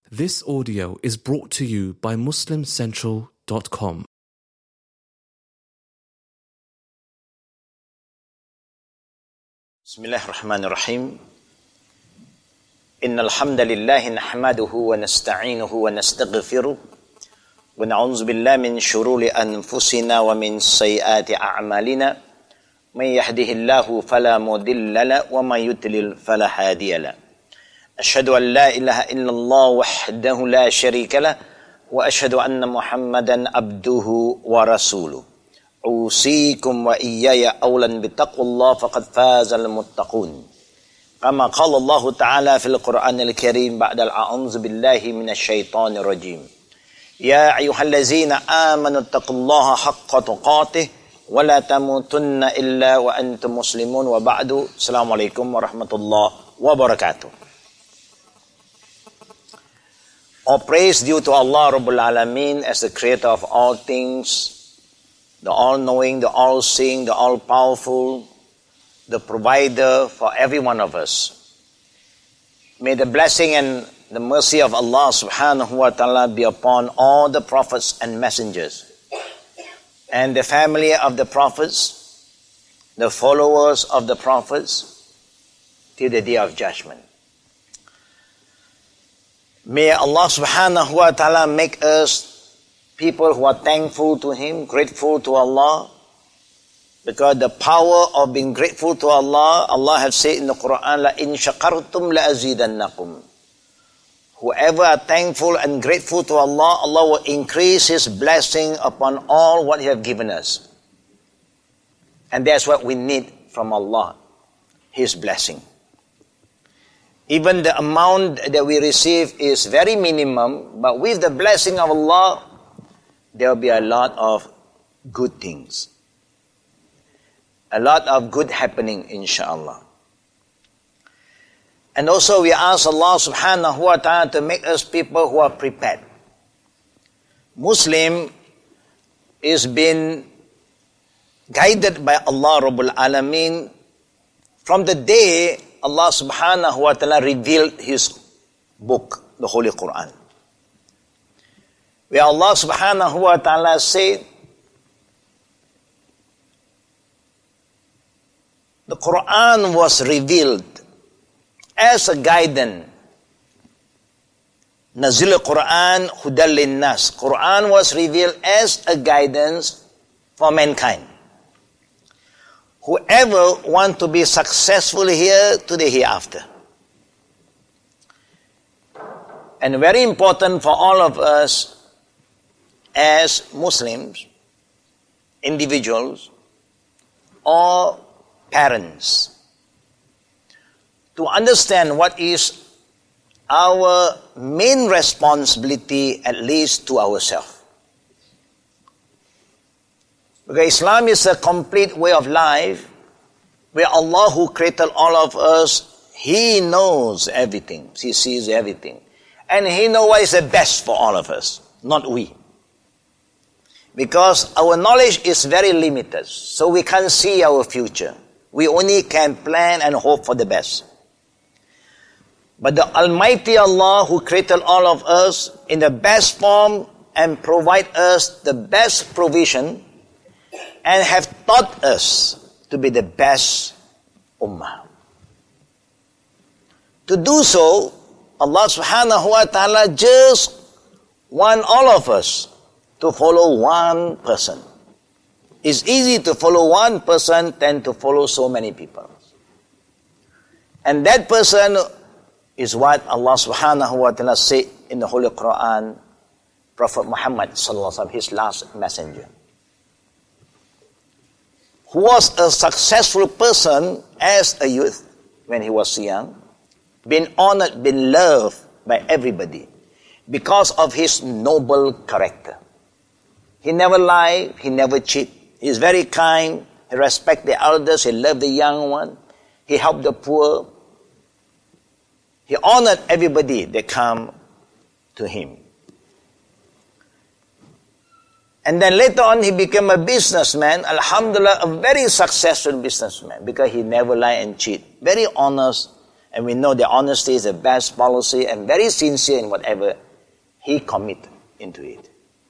This audio is brought to you by MuslimCentral.com. Bismillahirrahmanirrahim. Innal hamdalillah nahmaduhu wa nasta'inuhu wa nastaghfiruh wa na'udzu billahi min shururi anfusina wa min sayyiati a'malina. May yahdihillahu fala mudilla lahu wa may yudlil fala hadiya lahu. Asyhadu an la ilaha illallah wahdahu la syarika lah wa asyhadu anna Muhammadan abduhu wa rasuluh. Usikum wa iyaya awlan bittaqwallah faqad fazal muttaqun. Kama qala Allah Ta'ala fil Qur'anil Karim ba'dal a'udzu billahi minasyaitonir rajim. Ya ayyuhallazina amanu taqullaha haqqa tuqatih wa la tamutunna illa wa antum muslimun wa ba'du. Assalamualaikum warahmatullahi wabarakatuh. All praise due to Allah Rabbul Alameen as the creator of all things, the all-knowing, the all-seeing, the all-powerful, the provider for every one of us. May the blessing and the mercy of Allah subhanahu wa ta'ala be upon all the prophets and messengers, and the family of the prophets, the followers of the prophets, till the day of judgment. May Allah subhanahu wa ta'ala make us people who are thankful to Him, grateful to Allah. Because the power of being grateful to Allah, Allah has said in the Quran, La in shakartum la azidannakum. Whoever are thankful and grateful to Allah, Allah will increase His blessing upon all what He has given us. And that's what we need from Allah, His blessing. Even the amount that we receive is very minimum, but with the blessing of Allah, there will be a lot of good things. A lot of good happening, inshallah. And also we ask Allah subhanahu wa ta'ala to make us people who are prepared. Muslim is being guided by Allah Rabbul Alameen from the day Allah subhanahu wa ta'ala revealed His book, the Holy Quran. Where Allah subhanahu wa ta'ala said, the Quran was revealed as a guidance. Nazil Quran hudal linnas. Quran was revealed as a guidance for mankind. Whoever want to be successful here to the hereafter. And very important for all of us as Muslims, individuals, or parents, to understand what is our main responsibility, at least to ourselves. Because Islam is a complete way of life where Allah who created all of us, He knows everything. He sees everything. And He knows what is the best for all of us, not we. Because our knowledge is very limited, so we can't see our future. We only can plan and hope for the best. But the Almighty Allah who created all of us in the best form and provide us the best provision and have taught us to be the best ummah. To do so, Allah subhanahu wa ta'ala just want all of us to follow one person. It's easy to follow one person than to follow so many people. And that person is what Allah subhanahu wa ta'ala said in the Holy Quran, Prophet Muhammad sallallahu alaihi wasallam, His last messenger, who was a successful person as a youth when he was young, been honored, been loved by everybody because of his noble character. He never lied, he never cheated. He's very kind, he respects the elders, he loved the young one, he helped the poor. He honored everybody that come to him. And then later on he became a businessman, alhamdulillah, a very successful businessman because he never lied and cheat. Very honest, And we know that honesty is the best policy and very sincere in whatever he commit into it.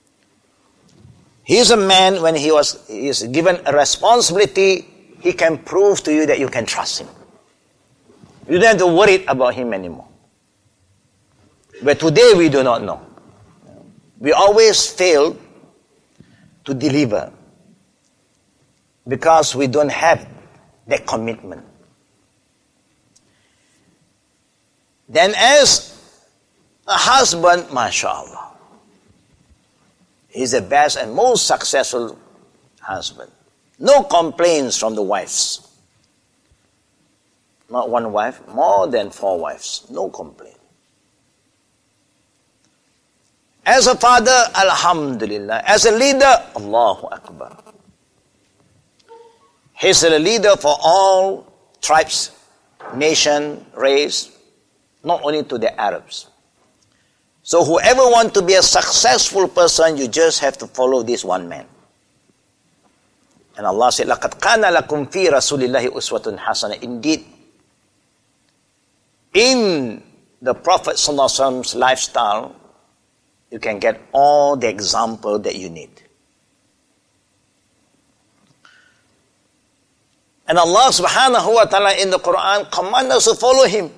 He is a man, when he is given a responsibility, he can prove to you that you can trust him. You don't have to worry about him anymore. But today we do not know. We always fail to deliver because we don't have that commitment. Then as a husband, mashallah, he's the best and most successful husband. No complaints from the wives. Not one wife, more than 4 wives. No complaint. As a father, alhamdulillah. As a leader, Allahu Akbar. He's a leader for all tribes, nation, race, not only to the Arabs. So whoever wants to be a successful person, you just have to follow this one man. And Allah said, لَقَدْ كَانَ لَكُمْ فِي رَسُولِ اللَّهِ أُسْوَةٌ حَسَنَةٌ. Indeed, in the Prophet ﷺ's lifestyle, you can get all the example that you need. And Allah subhanahu wa ta'ala in the Quran commands us to follow him.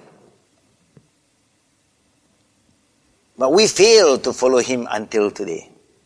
But we fail to follow him until today.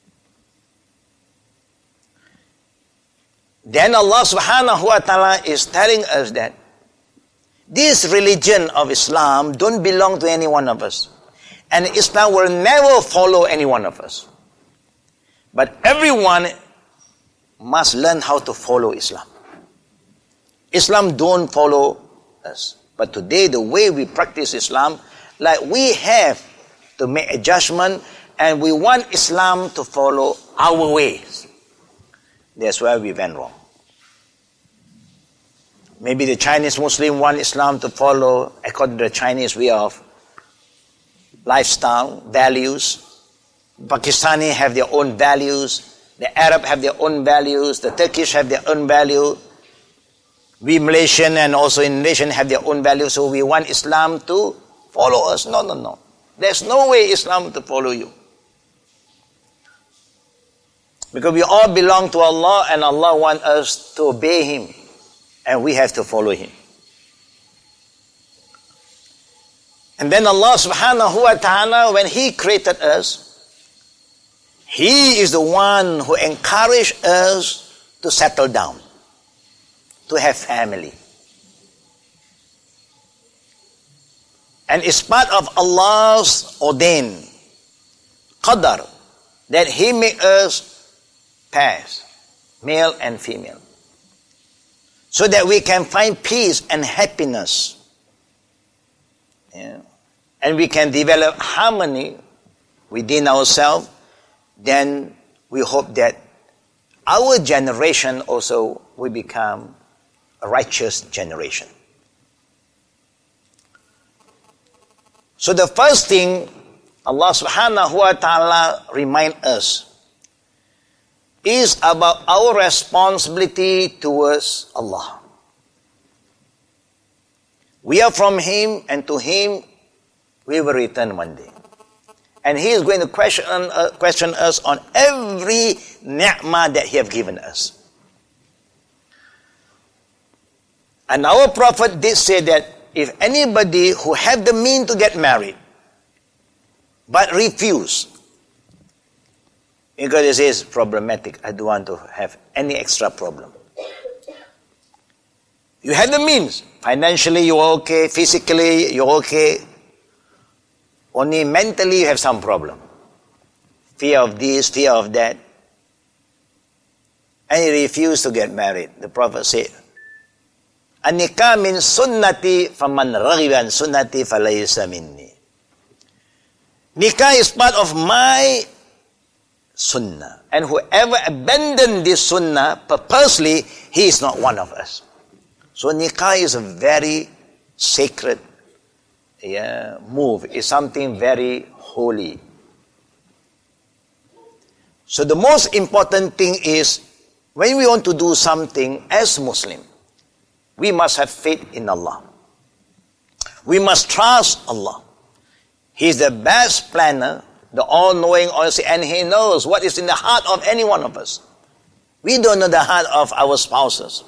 Then Allah subhanahu wa ta'ala is telling us that this religion of Islam don't belong to any one of us. And Islam will never follow any one of us. But everyone must learn how to follow Islam. Islam don't follow us. But today, the way we practice Islam, like we have to make a judgment and we want Islam to follow our ways. That's where we went wrong. Maybe the Chinese Muslim want Islam to follow according to the Chinese way of lifestyle, values. Pakistani have their own values. The Arab have their own values. The Turkish have their own value. We Malaysian and also Indonesian have their own values. So we want Islam to follow us. No. There's no way Islam to follow you. Because we all belong to Allah and Allah wants us to obey him. And we have to follow him. And then Allah subhanahu wa ta'ala, when he created us, he is the one who encouraged us to settle down, to have family. And it's part of Allah's ordained qadar that he made us pairs, male and female, so that we can find peace and happiness. Yeah. And we can develop harmony within ourselves. Then we hope that our generation also will become a righteous generation. So the first thing Allah subhanahu wa ta'ala reminds us is about our responsibility towards Allah. We are from him and to him we will return one day. And he is going to question us on every ni'mah that he has given us. And our Prophet did say that if anybody who have the means to get married, but refuse, because it is problematic, I don't want to have any extra problem. You have the means. Financially you're okay, physically you're okay. Only mentally you have some problem. Fear of this, fear of that. And you refuse to get married. The Prophet said, An-nikah min sunnati faman raghiba an sunnati falaysa minni. Nikah is part of my sunnah. And whoever abandoned this sunnah purposely, he is not one of us. So nikah is a very sacred move. It's something very holy. So the most important thing is, when we want to do something as Muslim, we must have faith in Allah. We must trust Allah. He's the best planner, the all-knowing, and He knows what is in the heart of any one of us. We don't know the heart of our spouses.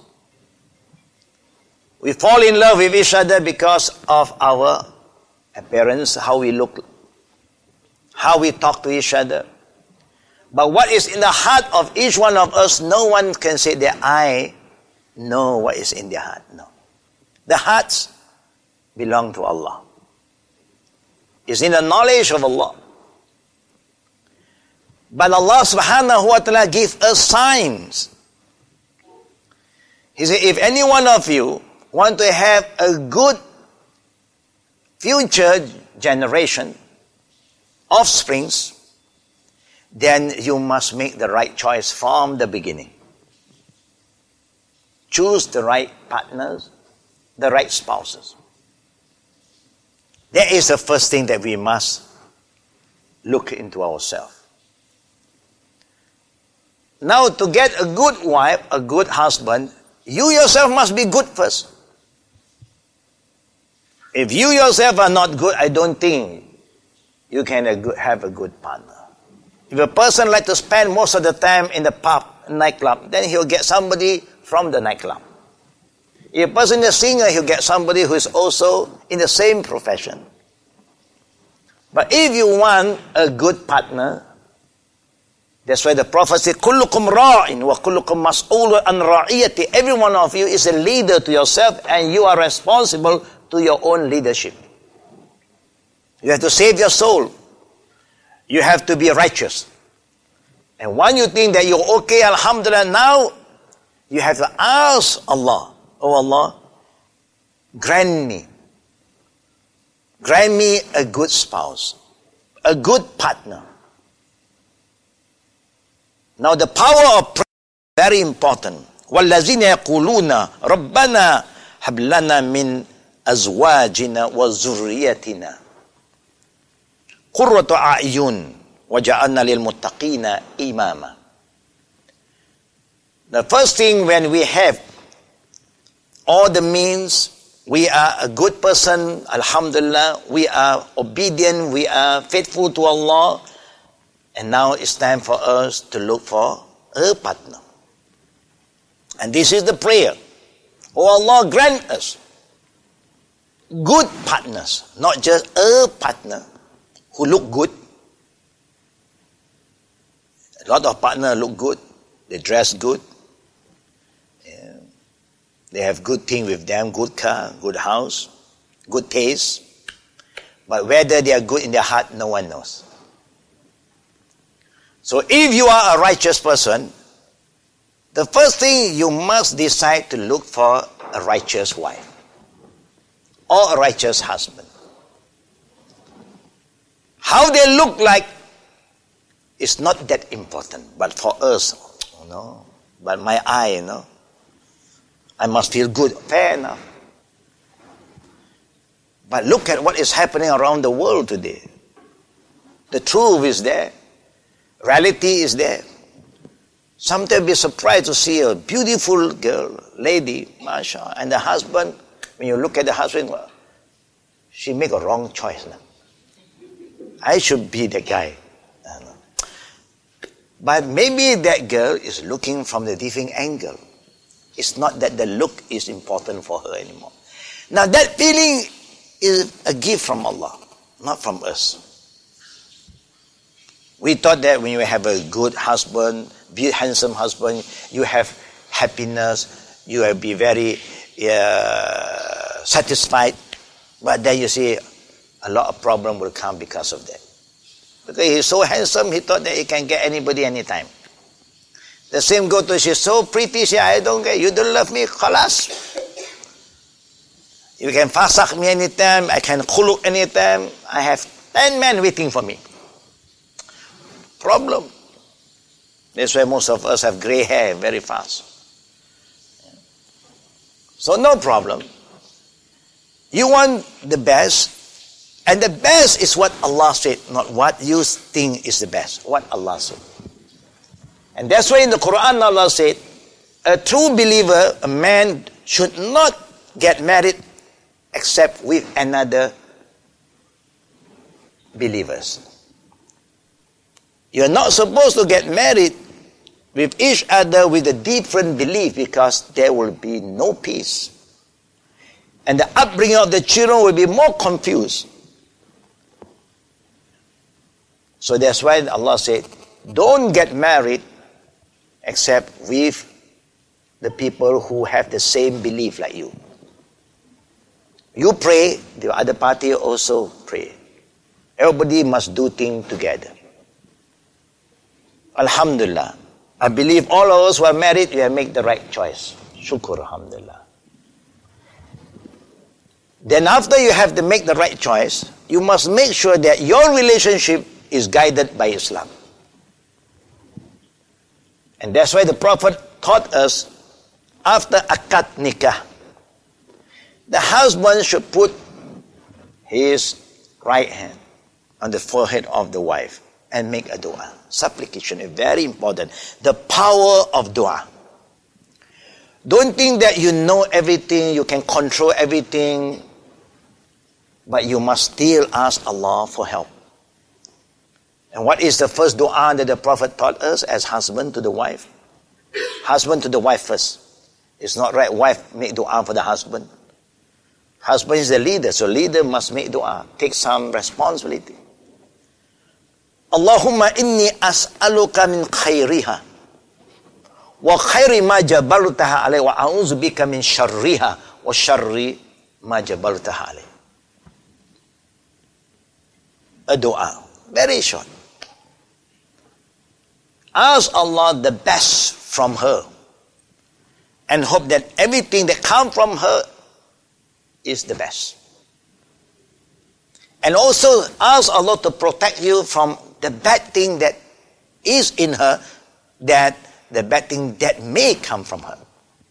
We fall in love with each other because of our appearance, how we look, how we talk to each other. But what is in the heart of each one of us, no one can say that I know what is in their heart. No. The hearts belong to Allah. It's in the knowledge of Allah. But Allah subhanahu wa ta'ala gives us signs. He said, if any one of you want to have a good future generation, offsprings, then you must make the right choice from the beginning. Choose the right partners, the right spouses. That is the first thing that we must look into ourselves. Now, to get a good wife, a good husband, you yourself must be good first. If you yourself are not good, I don't think you can have a good partner. If a person likes to spend most of the time in the pub, nightclub, then he'll get somebody from the nightclub. If a person is a singer, he'll get somebody who is also in the same profession. But if you want a good partner, that's why the Prophet said, كُلُّكُمْ رَاعٍ وَكُلُّكُمْ مَسْئُولٌ عَنْ رَعِيَّتِهِ. Every one of you is a leader to yourself, and you are responsible to your own leadership. You have to save your soul. You have to be righteous. And when you think that you're okay, alhamdulillah, now you have to ask Allah, oh Allah, grant me a good spouse, a good partner. Now the power of prayer is very important. وَالَّذِينَ يَقُولُونَ رَبَّنَا هَبْ لَنَا مِنْ أَزْوَاجِنَا وَذُرِّيَّتِنَا قُرَّةُ أَعْيُنٍ وَجَعَلْنَا لِلْمُتَّقِينَ إِمَامًا. The first thing, when we have all the means, we are a good person, alhamdulillah, we are obedient, we are faithful to Allah, and now it's time for us to look for a partner. And this is the prayer. Oh Allah, grant us good partners, not just a partner who look good. A lot of partners look good, they dress good, they have good things with them, good car, good house, good taste. But whether they are good in their heart, no one knows. So if you are a righteous person, the first thing you must decide to look for a righteous wife or a righteous husband. How they look like is not that important, but for us, but my eye, I must feel good. Fair enough. But look at what is happening around the world today. The truth is there. Reality is there. Sometimes be surprised to see a beautiful girl, lady, mashallah, and the husband, when you look at the husband, she make a wrong choice. I should be the guy. But maybe that girl is looking from a different angle. It's not that the look is important for her anymore. Now that feeling is a gift from Allah, not from us. We thought that when you have a good husband, be a handsome husband, you have happiness, you will be very satisfied. But then you see a lot of problem will come because of that. Because he's so handsome, he thought that he can get anybody anytime. The same go to, she's so pretty, she, I don't get, you don't love me, khalas. You can fasak me anytime, I can khuluk anytime, I have 10 men waiting for me. Problem. That's why most of us have gray hair very fast. So no problem. You want the best, and the best is what Allah said, not what you think is the best, what Allah said. And that's why in the Quran Allah said, a true believer, a man should not get married except with another believers. You're not supposed to get married with each other with a different belief, because there will be no peace. And the upbringing of the children will be more confused. So that's why Allah said, don't get married except with the people who have the same belief like you. You pray, the other party also pray. Everybody must do things together. Alhamdulillah. I believe all of us who are married, we have made the right choice. Shukr, alhamdulillah. Then after you have to make the right choice, you must make sure that your relationship is guided by Islam. And that's why the Prophet taught us, after akad nikah, the husband should put his right hand on the forehead of the wife and make a dua. Supplication is very important. The power of dua. Don't think that you know everything, you can control everything, but you must still ask Allah for help. And what is the first dua that the Prophet taught us as husband to the wife? Husband to the wife first. It's not right wife make dua for the husband. Husband is the leader, so leader must make dua, take some responsibility. Allahumma inni as'aluka min khairiha wa khairi ma jabaltaha alayhi wa a'udzu bika min sharriha wa sharri ma jabaltaha alayhi. A dua, very short. Ask Allah the best from her and hope that everything that comes from her is the best. And also ask Allah to protect you from the bad thing that is in her, that the bad thing that may come from her.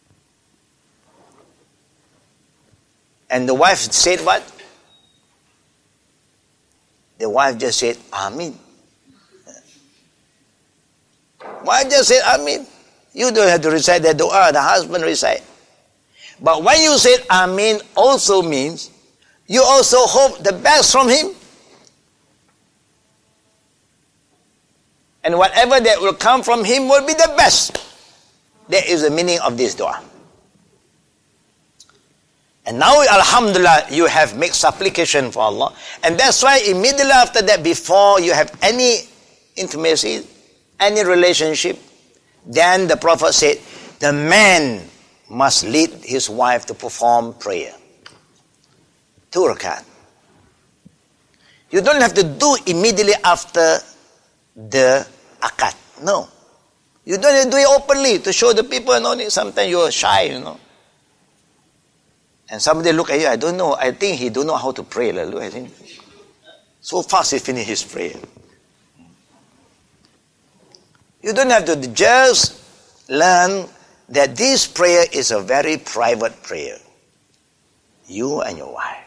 And the wife said what? The wife just said, Amin. Wife just said, Amin. You don't have to recite that dua, the husband recite. But when you say Amin, also means you also hope the best from him. And whatever that will come from him will be the best. That is the meaning of this dua. And now, alhamdulillah, you have made supplication for Allah. And that's why immediately after that, before you have any intimacy, any relationship, then the Prophet said, the man must lead his wife to perform prayer. 2 rakat. You don't have to do immediately after the akad. No. You don't have to do it openly to show the people, sometimes you are shy, And somebody look at you, I don't know, I think he don't know how to pray. Look at him. So fast he finished his prayer. You don't have to just learn that this prayer is a very private prayer. You and your wife.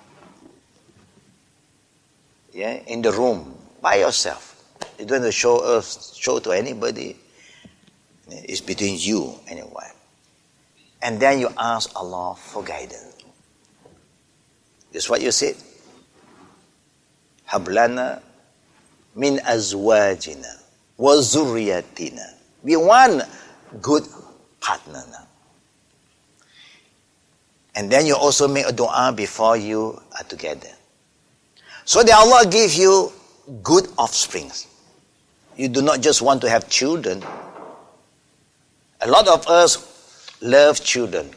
Yeah, in the room, by yourself. You don't have to show to anybody. It's between you and your wife. And then you ask Allah for guidance. That's what you said. Hablana min azwajina wa zurriyatina. We want good partner now. And then you also make a dua before you are together. So that Allah give you good offspring. You do not just want to have children. A lot of us love children.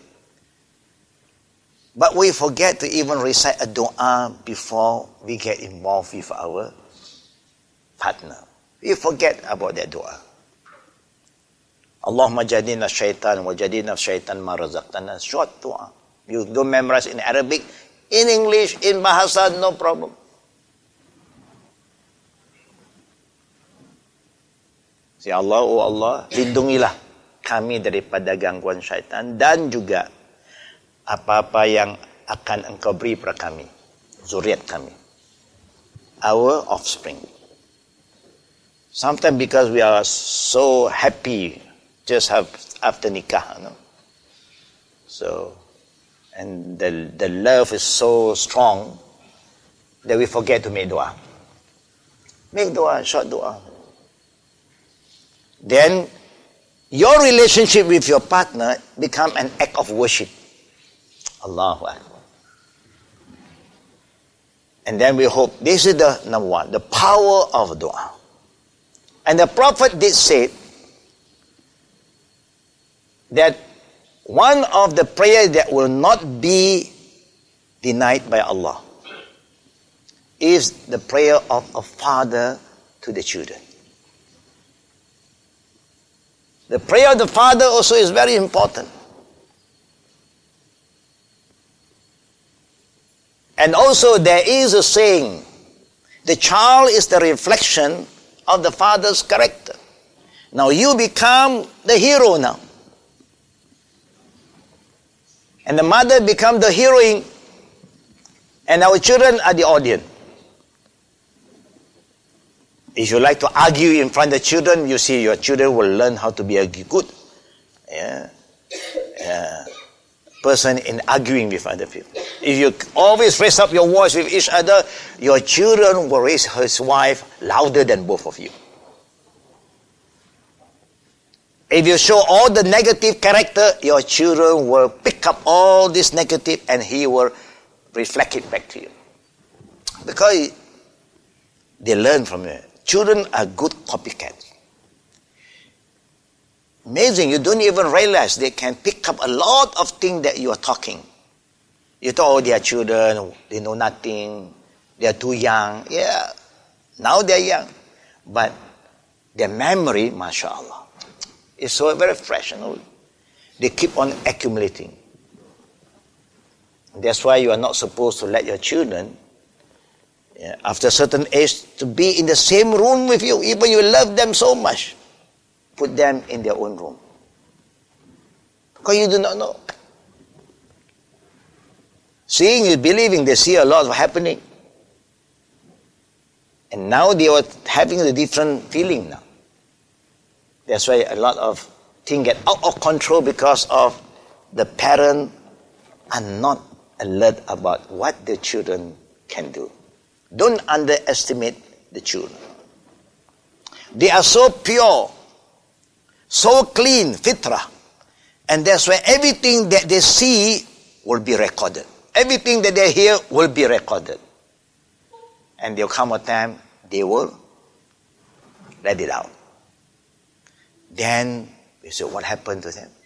But we forget to even recite a dua before we get involved with our partner. We forget about that dua. Allahumma jadina shaitan wa jadina shaitan ma razaqtana. Short dua. You don't memorize in Arabic, in English, in Bahasa, no problem. Si Allah, oh Allah, lindungilah kami daripada gangguan syaitan dan juga apa-apa yang akan engkau beri pada kami, zuriat kami, our offspring. Sometimes because we are so happy just after nikah, So, and the love is so strong that we forget to make dua. Make dua, short dua. Then your relationship with your partner become an act of worship. Allahu Akbar. And then we hope, this is the number one, the power of dua. And the Prophet did say that one of the prayers that will not be denied by Allah is the prayer of a father to the children. The prayer of the father also is very important. And also there is a saying, the child is the reflection of the father's character. Now you become the hero now. And the mother become the heroine. And our children are the audience. If you like to argue in front of the children, you see your children will learn how to be a good person in arguing with other people. If you always raise up your voice with each other, your children will raise his wife louder than both of you. If you show all the negative character, your children will pick up all this negative and he will reflect it back to you. Because they learn from you. Children are good copycats. Amazing, you don't even realize they can pick up a lot of things that you are talking. You thought, oh, they are children, they know nothing, they are too young. Yeah, now they are young. But their memory, mashallah, is so very fresh and old. They keep on accumulating. That's why you are not supposed to let your children, after a certain age, to be in the same room with you, even you love them so much. Put them in their own room. Because you do not know. Seeing is believing, they see a lot of happening. And now they are having a different feeling now. That's why a lot of things get out of control because of the parent are not alert about what the children can do. Don't underestimate the children. They are so pure, so clean, fitrah. And that's why everything that they see will be recorded. Everything that they hear will be recorded. And there will come a time they will let it out. Then we say, what happened to them?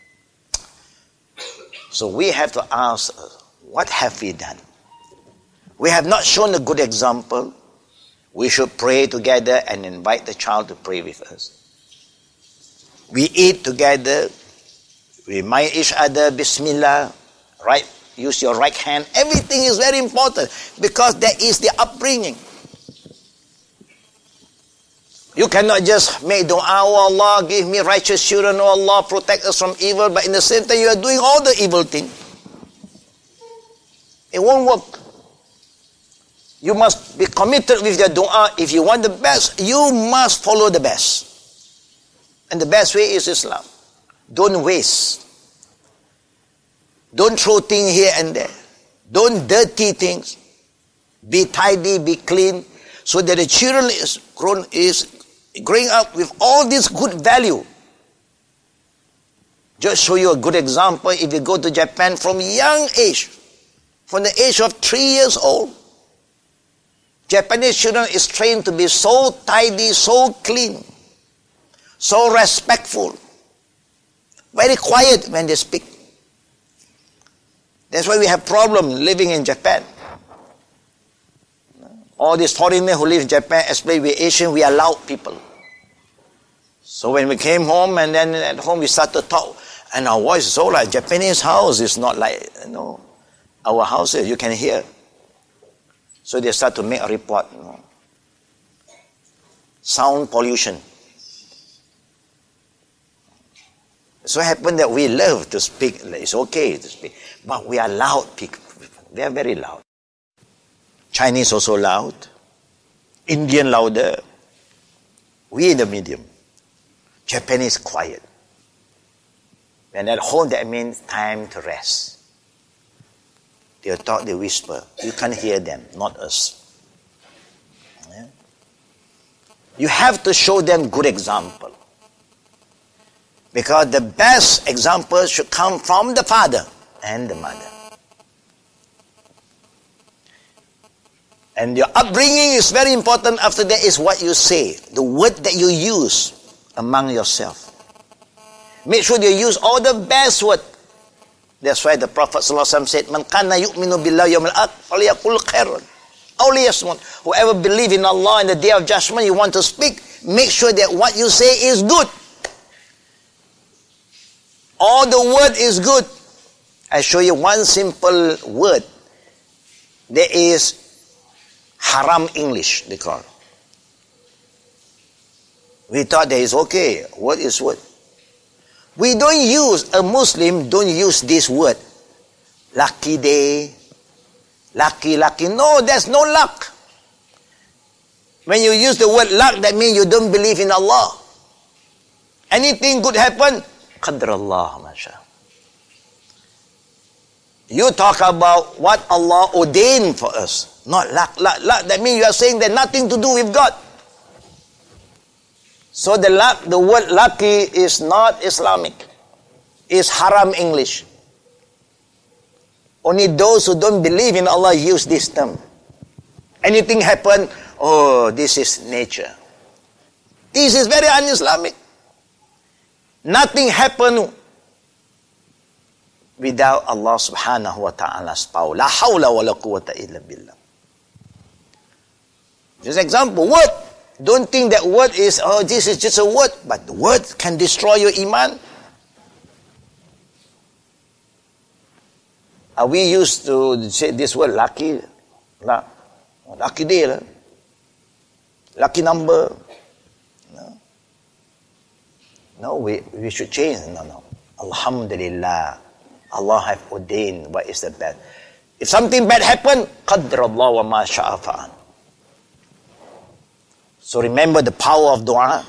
So we have to ask, what have we done? We have not shown a good example. We should pray together and invite the child to pray with us. We eat together. We remind each other, Bismillah, right? Use your right hand. Everything is very important because that is the upbringing. You cannot just make dua, oh Allah, give me righteous children, oh Allah, protect us from evil, but in the same time you are doing all the evil things. It won't work. You must be committed with your dua. If you want the best, you must follow the best. And the best way is Islam. Don't waste. Don't throw things here and there. Don't dirty things. Be tidy, be clean, so that the children is growing up with all this good value. Just show you a good example. If you go to Japan from young age, from the age of 3 years old, Japanese children is trained to be so tidy, so clean, so respectful, very quiet when they speak. That's why we have problems living in Japan. All these foreigners who live in Japan, especially we Asian, we are loud people. So when we came home and then at home we start to talk, and our voice is so like Japanese house is not like, our houses, you can hear. So they start to make a report. Sound pollution. So it happened that we love to speak. It's okay to speak. But we are loud people. They are very loud. Chinese also loud. Indian louder. We in the medium. Japanese quiet. And at home that means time to rest. They talk, they whisper. You can't hear them, not us. Yeah? You have to show them good example. Because the best example should come from the father and the mother. And your upbringing is very important. After that is what you say, the word that you use among yourself. Make sure you use all the best word. That's why the Prophet ﷺ said, "Man kana yu'minu billahi yawmil akhir falyaqul khairan aw liyasmut." Whoever believes in Allah and the Day of Judgment, you want to speak, make sure that what you say is good. All the word is good. I show you one simple word. There is haram English, they call. We thought that is okay. What is word? We don't use, a Muslim don't use this word. Lucky day. Lucky. No, there's no luck. When you use the word luck, that means you don't believe in Allah. Anything good happen, Qadrallah, masha. You talk about what Allah ordained for us, not luck. That means you are saying that nothing to do with God. So the word lucky is not Islamic. It's haram English. Only those who don't believe in Allah use this term. Anything happen, oh, this is nature. This is very un-Islamic. Nothing happened without Allah subhanahu wa ta'ala's power. La hawla wa la quwwata illa billah. Just example, word. Don't think that word is, oh, this is just a word. But the word can destroy your iman. Are we used to say this word lucky? Lucky day. Lucky number. No, we should change. No. Alhamdulillah. Allah have ordained what is the best. If something bad happen, qadrallah wa ma sha'a fa'al. So remember the power of dua.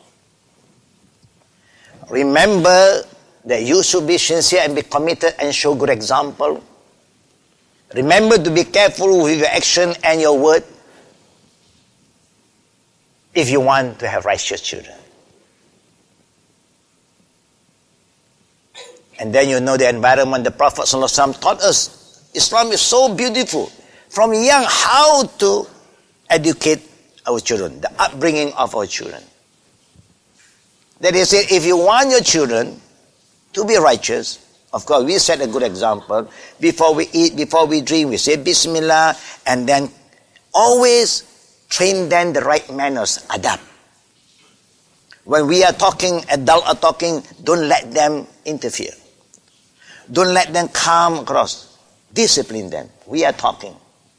Remember that you should be sincere and be committed and show good example. Remember to be careful with your action and your word if you want to have righteous children. And then you know the environment. The Prophet ﷺ taught us. Islam is so beautiful. From young, how to educate our children, the upbringing of our children. That is, if you want your children to be righteous, of course, we set a good example. Before we eat, before we drink, we say Bismillah, and then always train them the right manners, adab. When we are talking, adults are talking, don't let them interfere. Don't let them come across. Discipline them. We are talking.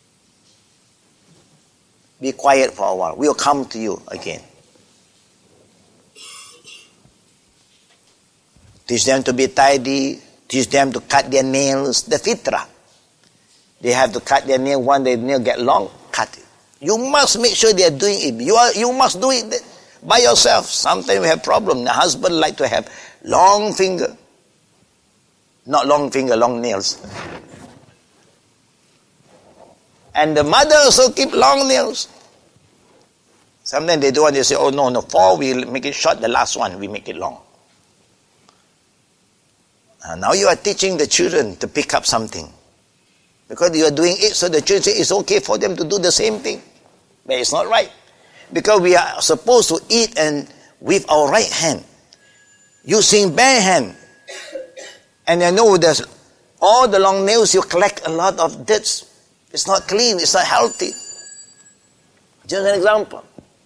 Be quiet for a while. We will come to you again. Teach them to be tidy. Teach them to cut their nails. The fitrah. They have to cut their nail. When their nail get long, cut it. You must make sure they are doing it. You must do it by yourself. Sometimes we have problem. The husband like to have long finger. Not long finger, long nails. And the mother also keep long nails. Sometimes they do want to say, oh no, 4 we make it short, the last one we make it long. Now you are teaching the children to pick up something. Because you are doing it, so the children say it's okay for them to do the same thing. But it's not right. Because we are supposed to eat and with our right hand. Using bare hand. And I know there's all the long nails, you collect a lot of dirt. It's not clean, it's not healthy. Just an example.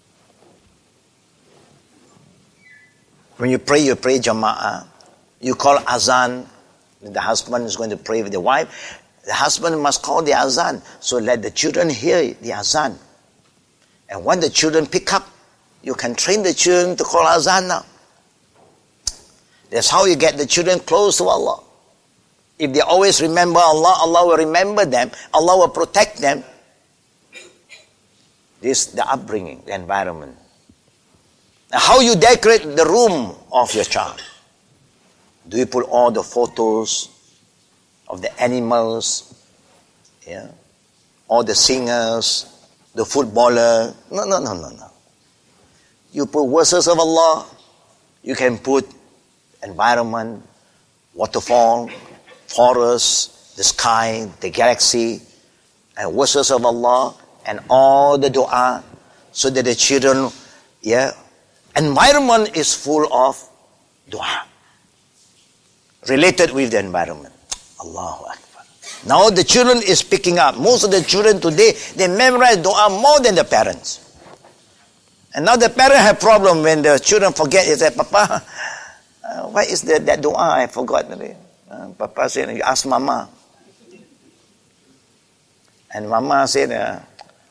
When you pray jama'ah. You call azan. The husband is going to pray with the wife. The husband must call the azan. So let the children hear the azan. And when the children pick up, you can train the children to call azan now. That's how you get the children close to Allah. If they always remember Allah, Allah will remember them. Allah will protect them. This is the upbringing, the environment. Now, how you decorate the room of your child? Do you put all the photos of the animals? Yeah? Or the singers, the footballer. No. You put verses of Allah, you can put environment, waterfall, forest, the sky, the galaxy, and verses of Allah, and all the dua, so that the children, environment is full of dua, related with the environment. Allahu Akbar. Now the children is picking up. Most of the children today, they memorize dua more than the parents. And now the parents have problem when the children forget. They say, Papa, what is that dua? I forgot. Papa said, you ask Mama. And Mama said,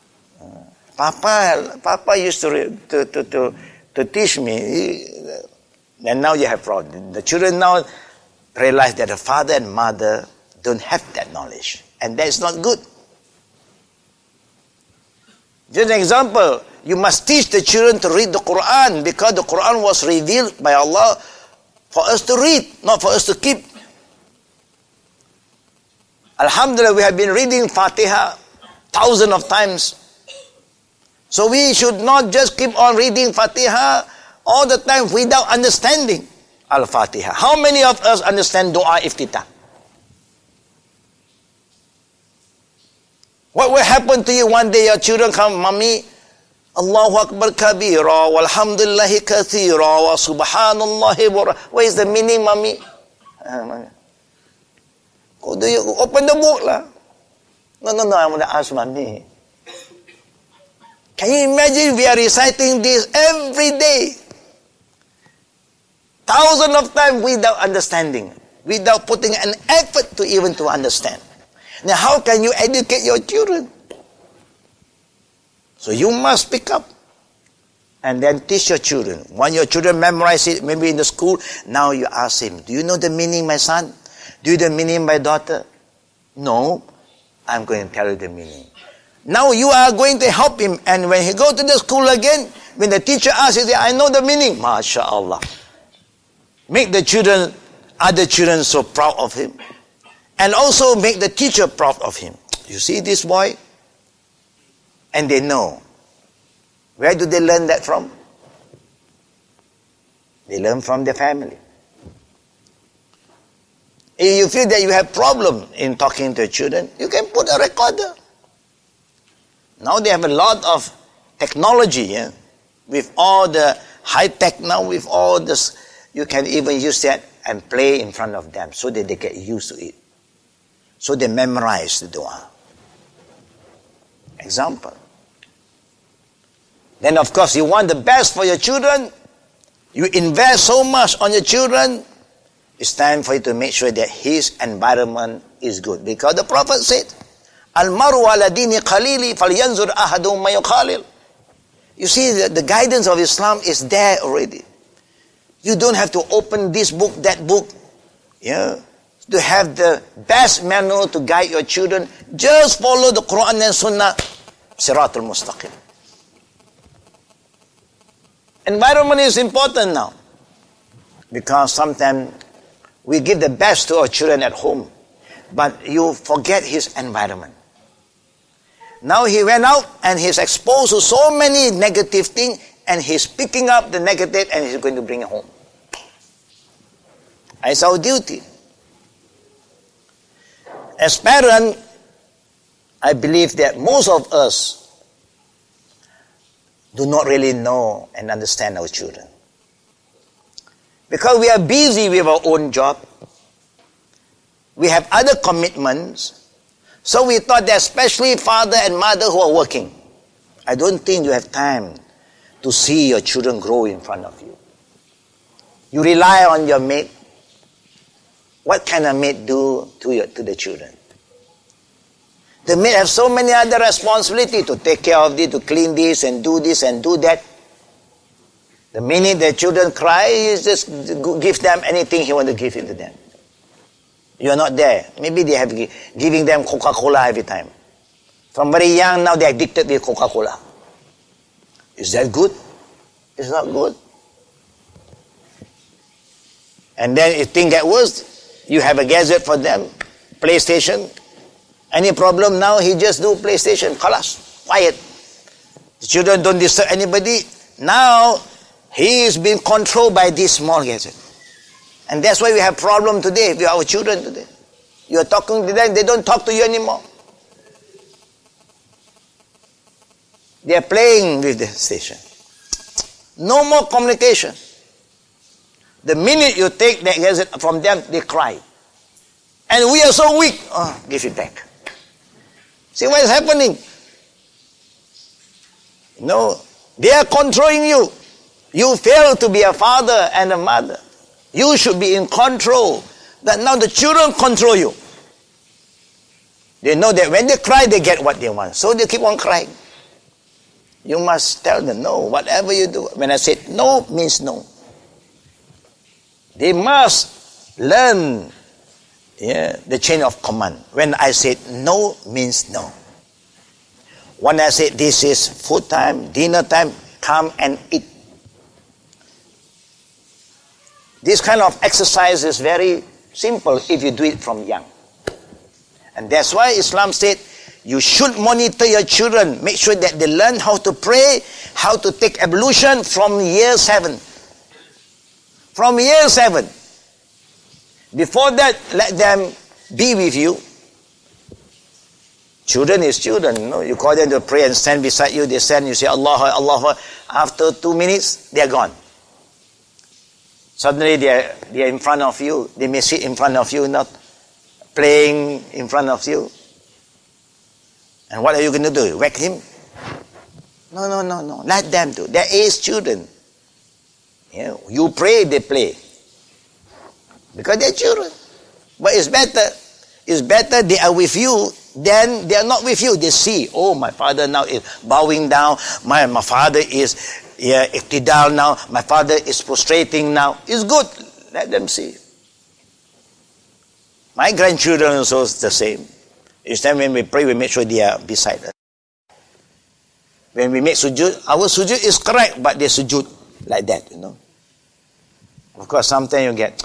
Papa used to teach me. And now you have problem. The children now realize that the father and mother don't have that knowledge. And that is not good. Just an example, you must teach the children to read the Quran, because the Quran was revealed by Allah for us to read, not for us to keep. Alhamdulillah, we have been reading Fatiha thousands of times. So we should not just keep on reading Fatiha all the time without understanding Al-Fatiha. How many of us understand Dua Iftitah? What will happen to you one day? Your children come, Mommy, Allahu Akbar kabira, walhamdulillahi kathira, wa subhanallahi wa. What is the meaning, Mommy? Open the book lah. No, I want to ask Mommy. Can you imagine we are reciting this every day? Thousands of times without understanding, without putting an effort to even to understand. Now how can you educate your children? So you must pick up and then teach your children. When your children memorize it, maybe in the school, now you ask him, do you know the meaning, my son? Do you know the meaning, my daughter? No, I'm going to tell you the meaning. Now you are going to help him, and when he go to the school again, when the teacher asks, he say, I know the meaning. MashaAllah. Make the children, other children so proud of him. And also make the teacher proud of him. You see this boy? And they know. Where do they learn that from? They learn from their family. If you feel that you have problem in talking to children, you can put a recorder. Now they have a lot of technology, with all the high tech now, with all this, you can even use that and play in front of them so that they get used to it. So they memorize the dua. Example. Then of course you want the best for your children. You invest so much on your children. It's time for you to make sure that his environment is good. Because the Prophet said, Al-maru ala dini khalili falyanzur ahadum ma yukhalil. You see, the guidance of Islam is there already. You don't have to open this book, that book, to have the best manual to guide your children. Just follow the Quran and Sunnah, Siratul Mustaqim. Environment is important now, because sometimes we give the best to our children at home, but you forget his environment. Now he went out and he's exposed to so many negative things, and he's picking up the negative and he's going to bring it home. It's our duty. As parents, I believe that most of us do not really know and understand our children. Because we are busy with our own job. We have other commitments. So we thought that especially father and mother who are working, I don't think you have time to see your children grow in front of you. You rely on your maid. What can a maid do to the children? The maid has so many other responsibilities to take care of this, to clean this and do that. The minute the children cry, you just give them anything he wants to give it to them. You are not there. Maybe they have giving them Coca-Cola every time. From very young, now they are addicted with Coca-Cola. Is that good? It's not good. And then if things get worse, you have a gadget for them, PlayStation. Any problem now, he just do PlayStation. Khalas, quiet. The children don't disturb anybody. Now, he is being controlled by this small gadget. And that's why we have problem today with our children today. You are talking to them, they don't talk to you anymore. They are playing with the station. No more communication. The minute you take that gadget from them, they cry. And we are so weak. Oh, give it back. See what is happening? No, they are controlling you. You fail to be a father and a mother. You should be in control. But now the children control you. They know that when they cry, they get what they want. So they keep on crying. You must tell them, no, whatever you do. When I said no, means no. They must learn the chain of command. When I said no, means no. When I say this is food time, dinner time, come and eat. This kind of exercise is very simple if you do it from young. And that's why Islam said you should monitor your children. Make sure that they learn how to pray, how to take ablution from year 7. From year 7. Before that, let them be with you. Children is children. You call them to pray and stand beside you. They stand, you say Allah, Allah. After 2 minutes, they are gone. Suddenly they are in front of you. They may sit in front of you, not playing in front of you. And what are you going to do? Whack him? No. Let them do. There is children. You pray, they play. Because they're children. But it's better they are with you than they are not with you. They see, oh, my father now is bowing down. My father is iqtidal now. My father is prostrating now. It's good. Let them see. My grandchildren also is the same. Each time when we pray, we make sure they are beside us. When we make sujood, our sujood is correct, but they sujood like that, Of course, sometimes you get,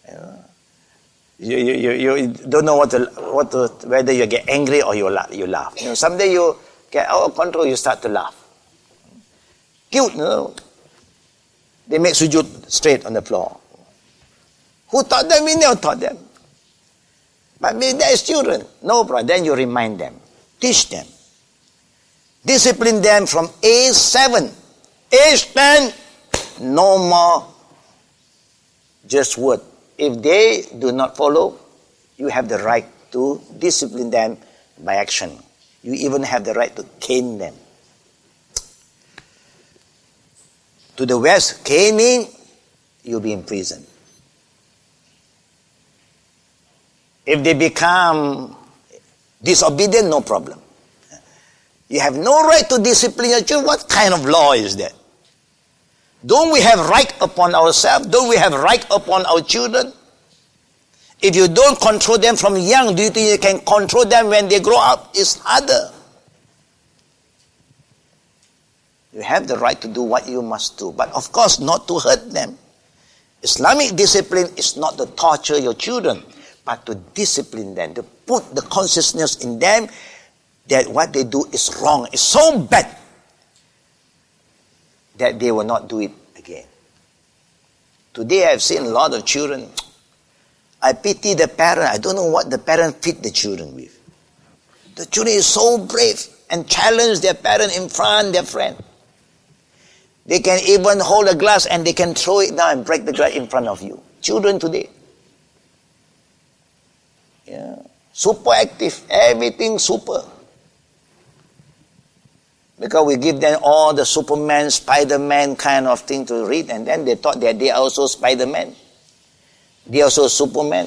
you don't know whether you get angry or you laugh. Someday you get out of control, you start to laugh. Cute, They make sujood straight on the floor. Who taught them? We never taught them. But maybe there is children. No problem. Then you remind them. Teach them. Discipline them from age 7. Age 10, no more just word. If they do not follow, you have the right to discipline them by action. You even have the right to cane them. To the West, caning, you'll be in prison. If they become disobedient, no problem. You have no right to discipline your children. What kind of law is that? Don't we have right upon ourselves? Don't we have right upon our children? If you don't control them from young, do you think you can control them when they grow up? It's harder. You have the right to do what you must do, but of course not to hurt them. Islamic discipline is not to torture your children, but to discipline them, to put the consciousness in them that what they do is wrong, is so bad that they will not do it again. Today I've seen a lot of children. I pity the parent. I don't know what the parent feed the children with. The children is so brave and challenge their parent in front of their friend. They can even hold a glass and they can throw it down and break the glass in front of you. Children today. Super active. Everything super. Because we give them all the Superman, Spider-Man kind of thing to read, and then they thought that they are also Spider-Man. They are also Superman.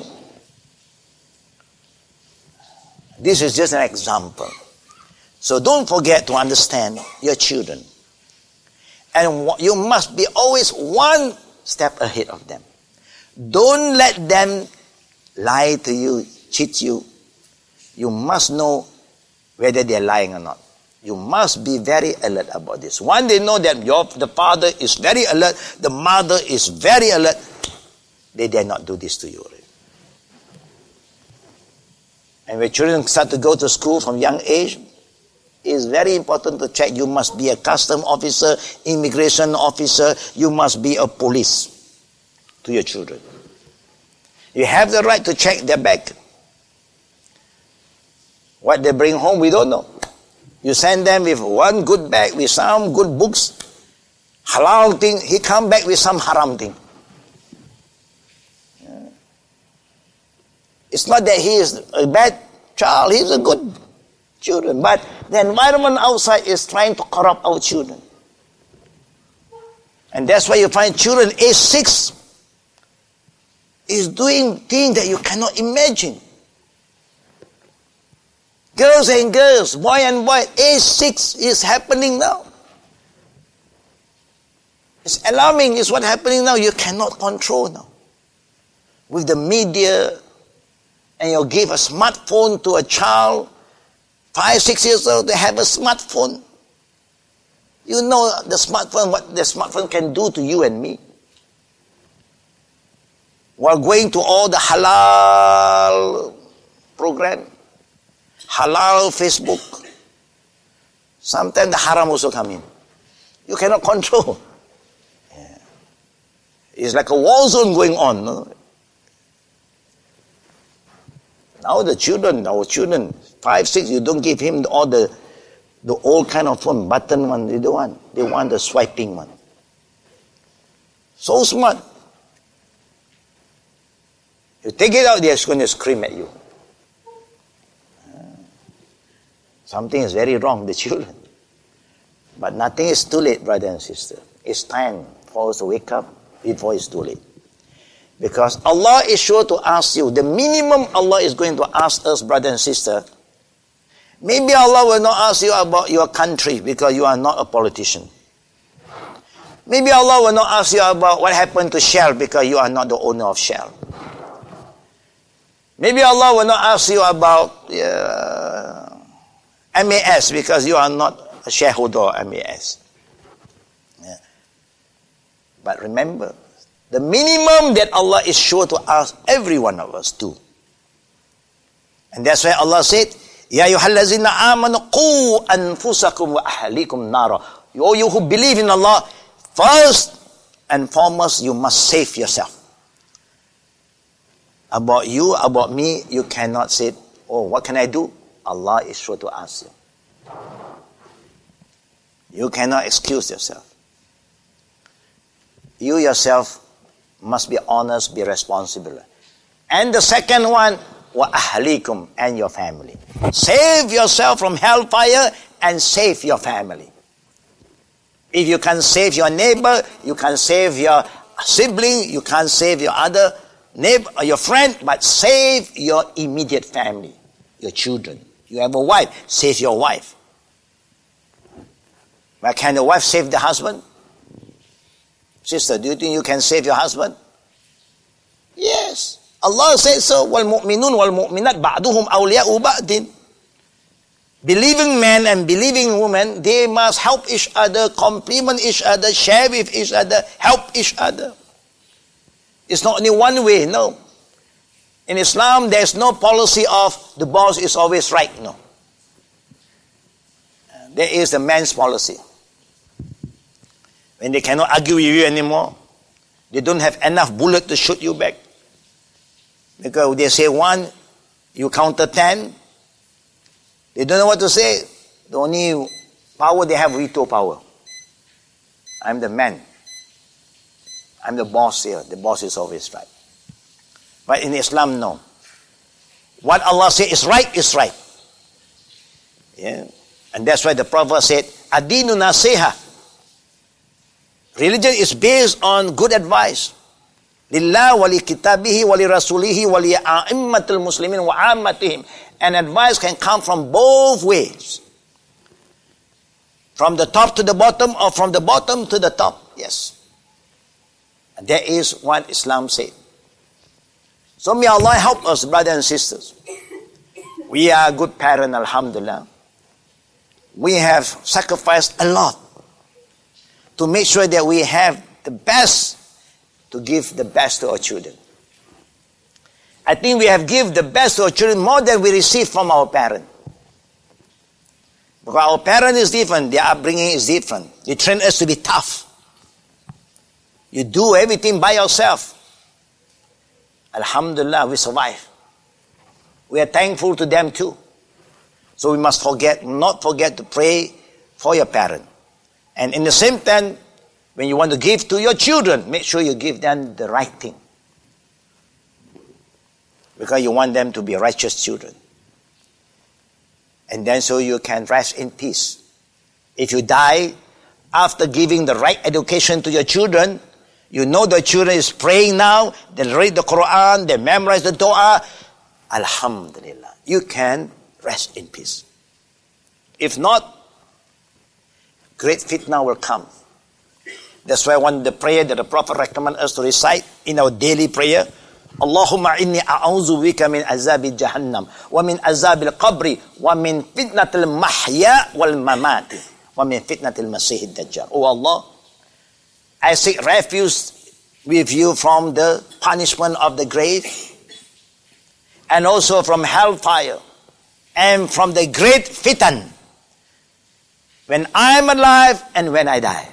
This is just an example. So don't forget to understand your children. And you must be always one step ahead of them. Don't let them lie to you, cheat you. You must know whether they're lying or not. You must be very alert about this. Once they know that the father is very alert, the mother is very alert, they dare not do this to you. And when children start to go to school from young age, it's very important to check. You must be a custom officer, immigration officer. You must be a police to your children. You have the right to check their bag. What they bring home, we don't know. You send them with one good bag, with some good books, halal thing. He come back with some haram thing. It's not that he is a bad child. He's a good children. But the environment outside is trying to corrupt our children. And that's why you find children age 6 is doing things that you cannot imagine. Girls and girls, boy and boy, age 6 is happening now. It's alarming, it's what's happening now. You cannot control now. With the media, and you give a smartphone to a child, 5, 6 years old, they have a smartphone. You know the smartphone, what the smartphone can do to you and me. While going to all the halal program, halal Facebook, sometimes the haram also come in. You cannot control. Yeah. It's like a war zone going on. No? Now our children, 5, 6, you don't give him all the old kind of phone, button one, they don't want. They want the swiping one. So smart. You take it out, they're going to scream at you. Something is very wrong with the children. But nothing is too late, brother and sister. It's time for us to wake up before it's too late. Because Allah is sure to ask you, the minimum Allah is going to ask us, brother and sister. Maybe Allah will not ask you about your country because you are not a politician. Maybe Allah will not ask you about what happened to Shell because you are not the owner of Shell. Maybe Allah will not ask you about MAS because you are not a shareholder of MAS. Yeah. But remember, the minimum that Allah is sure to ask every one of us too. And that's why Allah said, Ya ayyuhallazina amanu qu anfusakum wa ahlikum nara. All you who believe in Allah, first and foremost, you must save yourself. About you, about me, you cannot say, oh, what can I do? Allah is sure to ask you. You cannot excuse yourself. You yourself must be honest, be responsible. And the second one, wa ahlikum, and your family. Save yourself from hellfire and save your family. If you can save your neighbor, you can save your sibling, you can't save your other neighbor or your friend, but save your immediate family, your children. You have a wife, save your wife. But can the wife save the husband? Sister, do you think you can save your husband? Yes. Allah says so. وَالْمُؤْمِنُونَ وَالْمُؤْمِنَاتِ بَعْضُهُمْ أَوْلِيَاءُ بَعْضٍ. Believing men and believing women, they must help each other, complement each other, share with each other, help each other. It's not only one way, no. In Islam, there's no policy of the boss is always right, no. There is the man's policy. When they cannot argue with you anymore, they don't have enough bullet to shoot you back. Because they say 1, you counter 10. They don't know what to say. The only power they have, veto power. I'm the man. I'm the boss here. The boss is always right. But in Islam, no. What Allah says is right. Yeah. And that's why the Prophet said, Adinu nasiha. Religion is based on good advice. Lillah wa li kitabihi wa li rasulihi wa li a'immatul muslimin wa ammatihim. And advice can come from both ways. From the top to the bottom or from the bottom to the top. Yes. And that is what Islam said. So may Allah help us, brothers and sisters. We are good parents, alhamdulillah. We have sacrificed a lot to make sure that we have the best, to give the best to our children. I think we have given the best to our children more than we receive from our parents. Because our parent is different, their upbringing is different. They train us to be tough. You do everything by yourself. Alhamdulillah, we survive. We are thankful to them too. So we must not forget to pray for your parent. And in the same time, when you want to give to your children, make sure you give them the right thing. Because you want them to be righteous children. And then so you can rest in peace. If you die after giving the right education to your children, you know the children is praying now, they read the Quran, they memorize the Dua, Alhamdulillah, you can rest in peace. If not, great fitna will come. That's why one of the prayer that the Prophet recommends us to recite in our daily prayer, Allahumma inni a'udhu bika min azabi jahannam, wa min azabi al-qabri, wa min fitnatil mahya wal mamati, wa min fitnatil masih ad-dajjal. Oh Allah, I seek refuge with you from the punishment of the grave, and also from hellfire, and from the great fitan, when I am alive and when I die.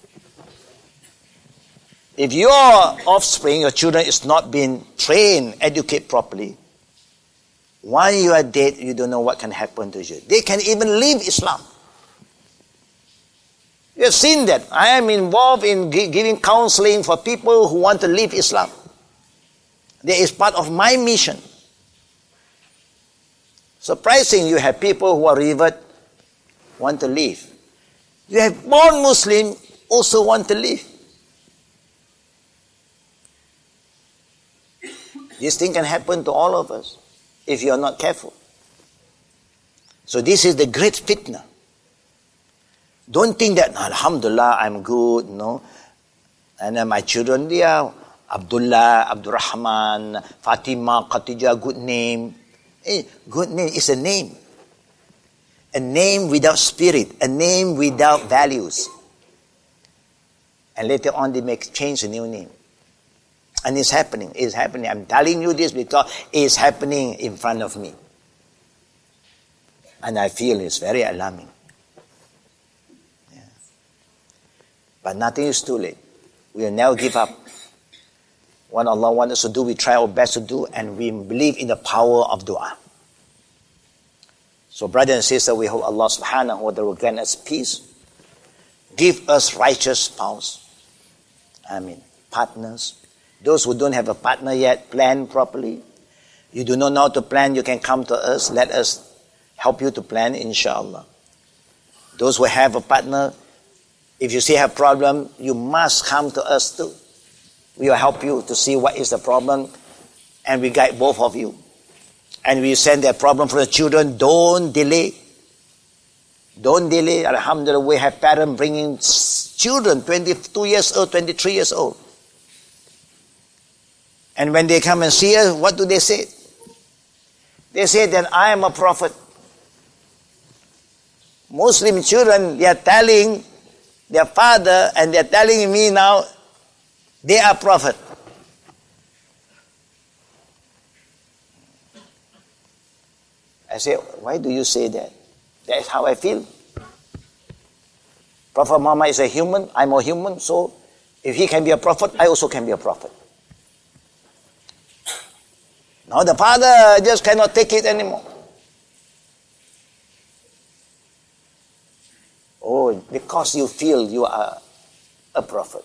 If your offspring, your children, is not being trained, educated properly, while you are dead, you don't know what can happen to you. They can even leave Islam. You have seen that. I am involved in giving counseling for people who want to leave Islam. That is part of my mission. Surprising, you have people who are revert, want to leave. You have born Muslim, also want to leave. This thing can happen to all of us if you are not careful. So this is the great fitna. Don't think that, Alhamdulillah, I'm good, no. And then my children, they are Abdullah, Abdurrahman, Fatima, Khatijah, good name. Hey, good name is a name. A name without spirit, a name without values. And later on they make change a new name. And it's happening. I'm telling you this because it's happening in front of me. And I feel it's very alarming. Yeah. But nothing is too late. We will never give up. What Allah wants us to do, we try our best to do, and we believe in the power of dua. So brothers and sisters, we hope Allah subhanahu wa ta'ala will grant us peace. Give us righteous spouse. Partners. Those who don't have a partner yet, plan properly. You do not know how to plan, you can come to us. Let us help you to plan, inshallah. Those who have a partner, if you still have problem, you must come to us too. We will help you to see what is the problem, and we guide both of you. And we send that problem for the children. Don't delay. Don't delay. Alhamdulillah, we have parents bringing children, 22 years old, 23 years old. And when they come and see us, what do they say? They say that I am a prophet. Muslim children, they are telling their father, and they are telling me now, they are prophet. I say, why do you say that? That is how I feel. Prophet Muhammad is a human, I'm a human, so if he can be a prophet, I also can be a prophet. Now the father just cannot take it anymore. Oh, because you feel you are a prophet.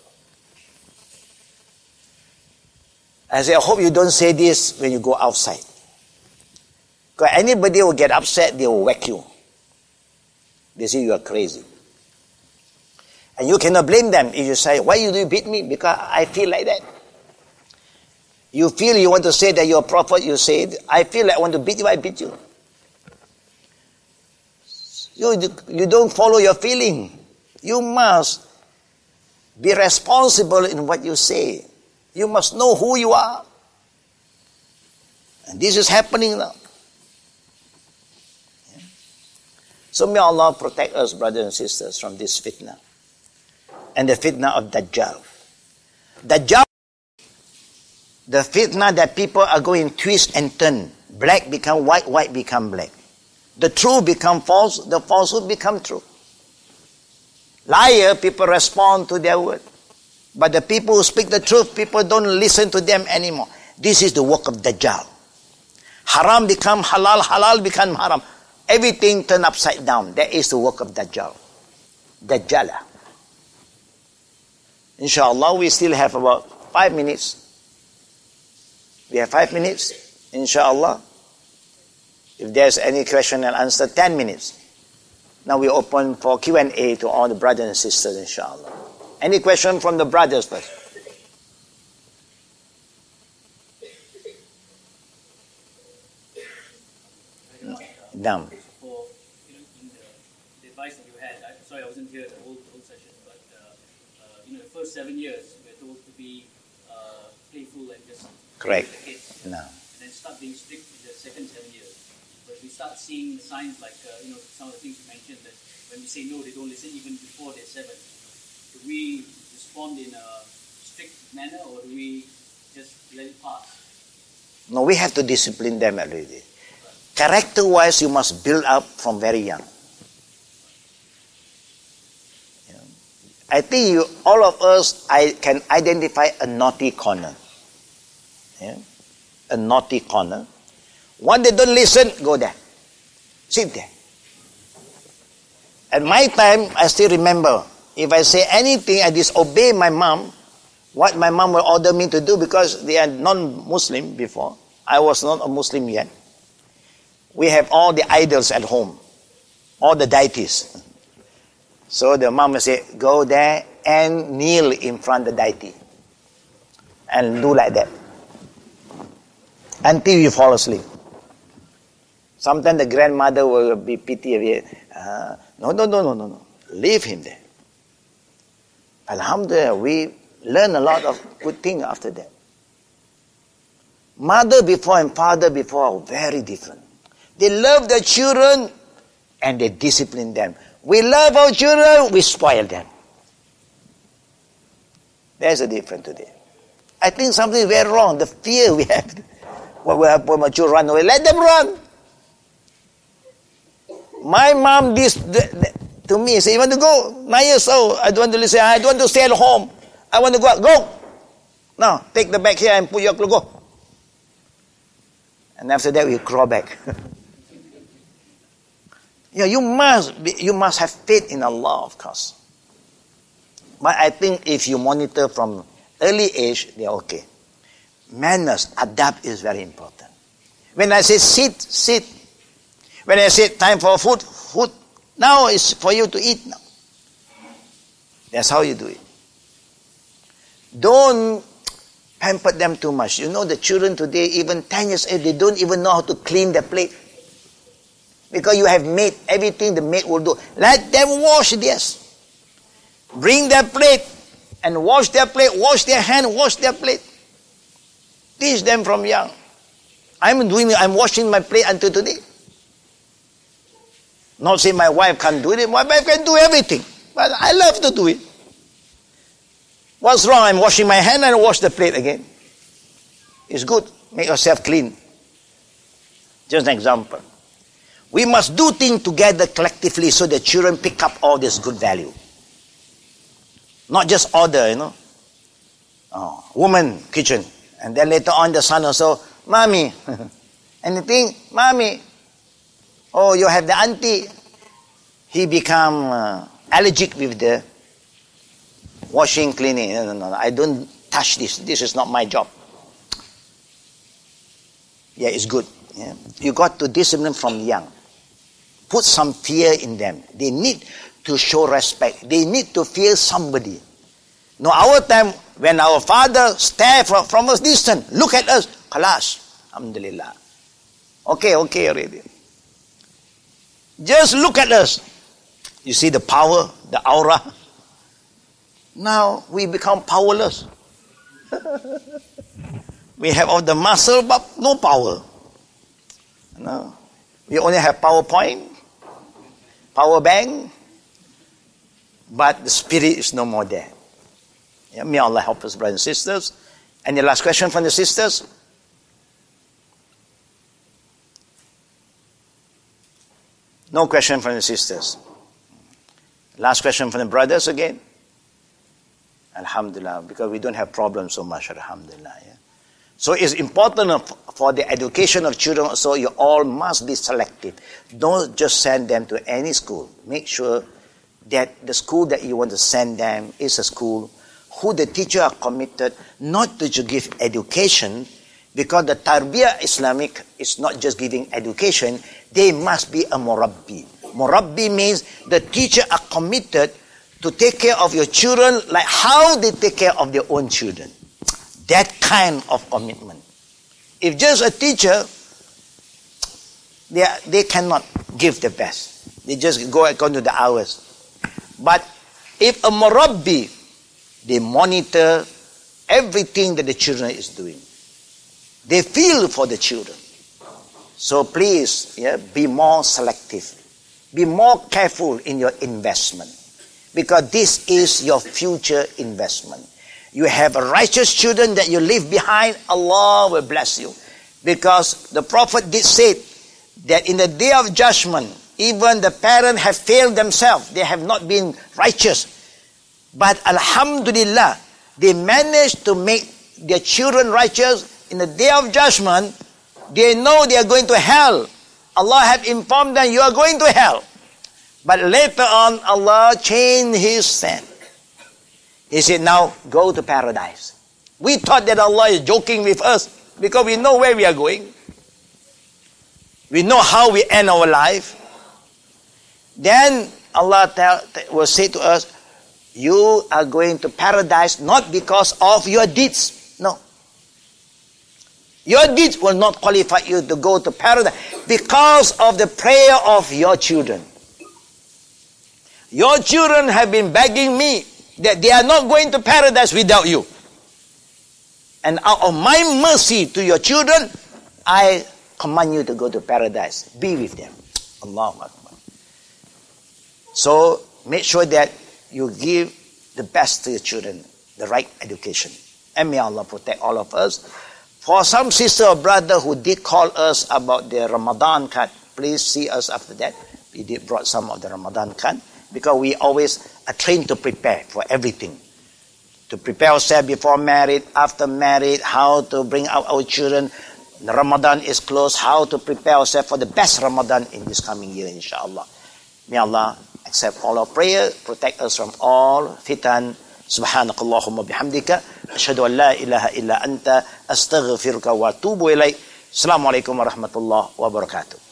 I say, I hope you don't say this when you go outside. Because anybody will get upset, they will whack you. They say you are crazy. And you cannot blame them if you say, why do you beat me? Because I feel like that. You feel you want to say that you're a prophet, you say it. I feel like I want to beat you, I beat you. You don't follow your feeling. You must be responsible in what you say. You must know who you are. And this is happening now. So may Allah protect us, brothers and sisters, from this fitna. And the fitna of Dajjal. The fitna that people are going twist and turn. Black become white, white become black. The true become false, the falsehood become true. Liar, people respond to their word. But the people who speak the truth, people don't listen to them anymore. This is the work of Dajjal. Haram become halal, halal become haram. Everything turned upside down. That is the work of Dajjal. Dajjala. Inshallah, we still have about 5 minutes. We have 5 minutes, inshallah. If there's any question and answer, 10 minutes. Now we open for Q&A to all the brothers and sisters, inshallah. Any question from the brothers first? No. For in the advice that you had, sorry I wasn't here the whole session, but the first 7 years we were told to be playful and just Correct. The kids, No. and then start being strict in the second 7 years. But we start seeing the signs like some of the things you mentioned, that when we say no, they don't listen even before they're 7. Do we respond in a strict manner, or do we just let it pass? No, we have to discipline them already. Character-wise, you must build up from very young. I think all of us can identify a naughty corner. Yeah? A naughty corner. When they don't listen, go there. Sit there. At my time, I still remember, if I say anything, I disobey my mom, what my mom will order me to do, because they are non-Muslim before. I was not a Muslim yet. We have all the idols at home, all the deities. So the mom will say, go there and kneel in front of the deity. And do like that. Until you fall asleep. Sometimes the grandmother will be pity of you. No. Leave him there. Alhamdulillah, we learn a lot of good things after that. Mother before and father before are very different. They love their children and they discipline them. We love our children, we spoil them. There's a difference today. I think something is very wrong. The fear we have. What will happen when my children run away? Let them run. My mom to me say, you want to go? 9 years old. I don't want to listen. I don't want to stay at home. I want to go out. Go. Now, take the bag here and put your clothes. Go. And after that, we crawl back. You must have faith in Allah, of course. But I think if you monitor from early age, they're okay. Manners, adapt is very important. When I say sit, sit. When I say time for food, food. Now it's for you to eat now. That's how you do it. Don't pamper them too much. You know the children today, even 10 years old, they don't even know how to clean their plate. Because you have made everything the maid will do. Let them wash this. Bring their plate and wash their plate, wash their hand, wash their plate. Teach them from young. I'm washing my plate until today. Not say my wife can't do it. My wife can do everything. But I love to do it. What's wrong? I'm washing my hand and wash the plate again. It's good. Make yourself clean. Just an example. We must do things together collectively so the children pick up all this good value. Not just order, woman, kitchen. And then later on the son also, Mommy, anything? Mommy. Oh, you have the auntie. He become allergic with the washing, cleaning. No. I don't touch this. This is not my job. Yeah, it's good. Yeah. You got to discipline from young. Put some fear in them. They need to show respect. They need to fear somebody. No, our time, when our father stare from us distant, look at us, khalas, alhamdulillah. Okay already. Just look at us. You see the power, the aura. Now we become powerless. We have all the muscle, but no power. No. We only have PowerPoint, power bank, but the spirit is no more there. Yeah, may Allah help us, brothers and sisters. Any last question from the sisters? No question from the sisters. Last question from the brothers again. Alhamdulillah, because we don't have problems so much, alhamdulillah. Yeah? So it's important for the education of children, so you all must be selective. Don't just send them to any school. Make sure that the school that you want to send them is a school who the teacher are committed not to just give education, because the Tarbiyah Islamic is not just giving education, they must be a murabbi. Murabbi means the teacher are committed to take care of your children like how they take care of their own children. That kind of commitment. If just a teacher, they cannot give the best. They just go according to the hours. But if a murabbi, they monitor everything that the children is doing. They feel for the children. So please, be more selective. Be more careful in your investment. Because this is your future investment. You have righteous children that you leave behind, Allah will bless you. Because the Prophet did say that in the day of judgment, even the parents have failed themselves. They have not been righteous. But Alhamdulillah, they managed to make their children righteous. In the day of judgment, they know they are going to hell. Allah have informed them, you are going to hell. But later on, Allah changed His stand. He said, now go to paradise. We thought that Allah is joking with us because we know where we are going. We know how we end our life. Then Allah will say to us, you are going to paradise not because of your deeds. No. Your deeds will not qualify you to go to paradise because of the prayer of your children. Your children have been begging me that they are not going to paradise without you. And out of my mercy to your children, I command you to go to paradise. Be with them. Allahu Akbar. So make sure that you give the best to your children, the right education. And may Allah protect all of us. For some sister or brother who did call us about the Ramadan card, please see us after that. We did brought some of the Ramadan card. Because we always are trained to prepare for everything. To prepare ourselves before marriage, after marriage, how to bring out our children. The Ramadan is close, how to prepare ourselves for the best Ramadan in this coming year, inshallah. May Allah accept all our prayers, protect us from all fitan. Subhanakallahumma bihamdika. Ashhadu an la ilaha illa anta astaghfiruka wa atubu ilayk. Assalamu alaikum wa rahmatullahi wa barakatuh.